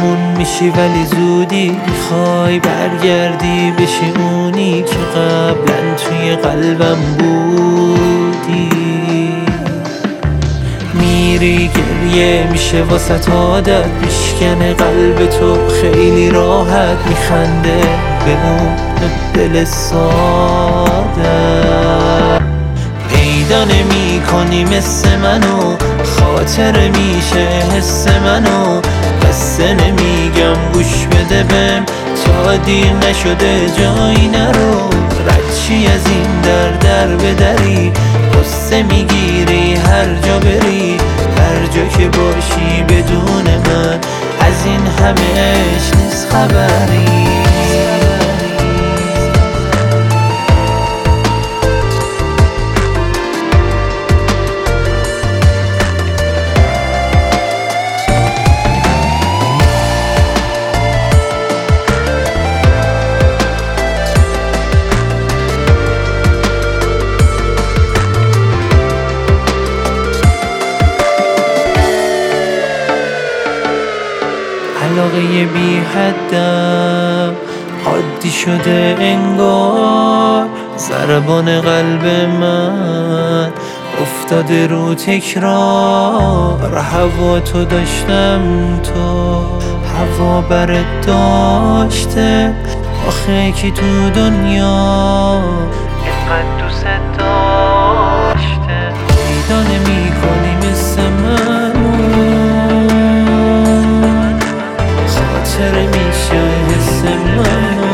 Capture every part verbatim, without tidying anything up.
همون میشی ولی زودی میخوای برگردی بشی اونی که قبلا توی قلبم بودی. میری گریه میشه واسه عادت، میشکنه قلب تو خیلی راحت، میخنده به اون دل ساده. پیدا نمی کنی مثل منو، خاطر میشه حس منو، قصه نمیگم گوش بده بهم تا دیر نشده جایی نرو. ردچی از این در در بدری، قصه میگیری هر جا بری، هر جا که باشی بدون من از این همهش نیست خبری. علاقه بی حدم عادی شده انگار، ضربان قلب من افتاده رو تکرار. هوا تو داشتم تو هوا برت داشته، آخه کی تو دنیا اینقدر دوست داشته. پیدا نمی کنی مثل منو، خاطر میشه حس منو.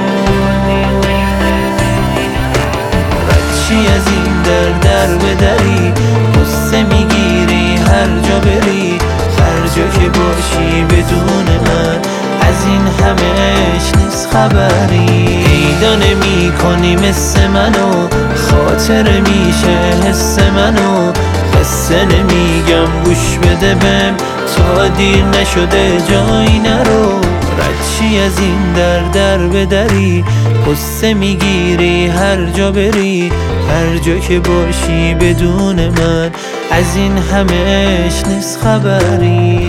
ردچی از این در در بدری، قصه میگیری هر جا بری، هر جا که باشی بدون من از این همهش نیست خبری. پیدا نمی کنی مثل منو، خاطر میشه حس منو، قصه نمیگم گوش بده بهم تا دیر نشده جایی نرو. ردچی از این در در بدری، قصه میگیری هر جا بری، هر جا که باشی بدون من از این همهش نیست خبری.